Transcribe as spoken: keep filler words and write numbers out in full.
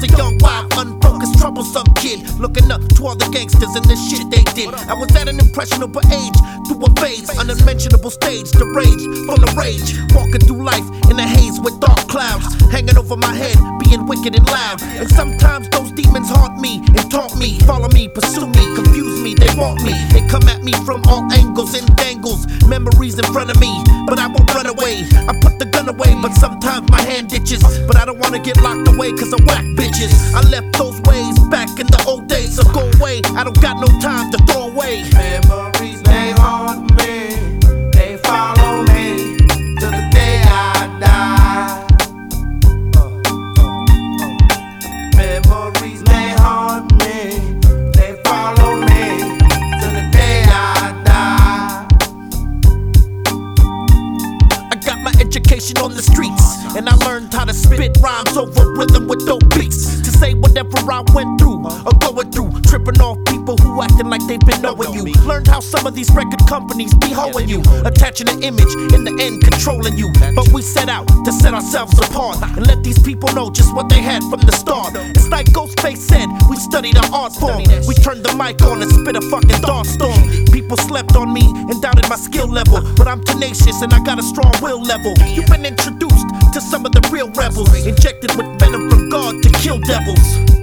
was a young, wild, unfocused, troublesome kid, looking up to all the gangsters and the shit they did. I was at an impressionable age, through a phase, an unmentionable stage, the rage, full of rage, walking through life in a haze with dark clouds hanging over my head, being wicked and loud. And sometimes those demons haunt me and taunt me, follow me, pursue me, confuse me, they want me. They come at me from all angles and dangles, memories in front of me, but I won't run away. I put the gun away, but sometimes my hand ditches. But I don't wanna get locked away cause I whack bitches. I left those ways back in the old days, so go away. I don't got no time to throw away. Memories, they haunt me, they follow me to the day I die. Memories, they haunt me, they follow me to the day I die. I got my education on the streets, and I learned how to spit rhymes over rhythm with dope beats. To say whatever I went through, or going through, tripping off people who acting like they've been knowing you. Learned how some of these record companies be hoeing you, attaching an image, in the end controlling you. But we set out to set ourselves apart, and let these people know just what they had from the start. It's like Ghostface said, we studied our art form. We turned the mic on and spit a fucking thought storm. People slept on me and doubted my skill level, but I'm tenacious and I got a strong will level. You've been introduced to some of the real rebels, injected with venom from God to kill devils.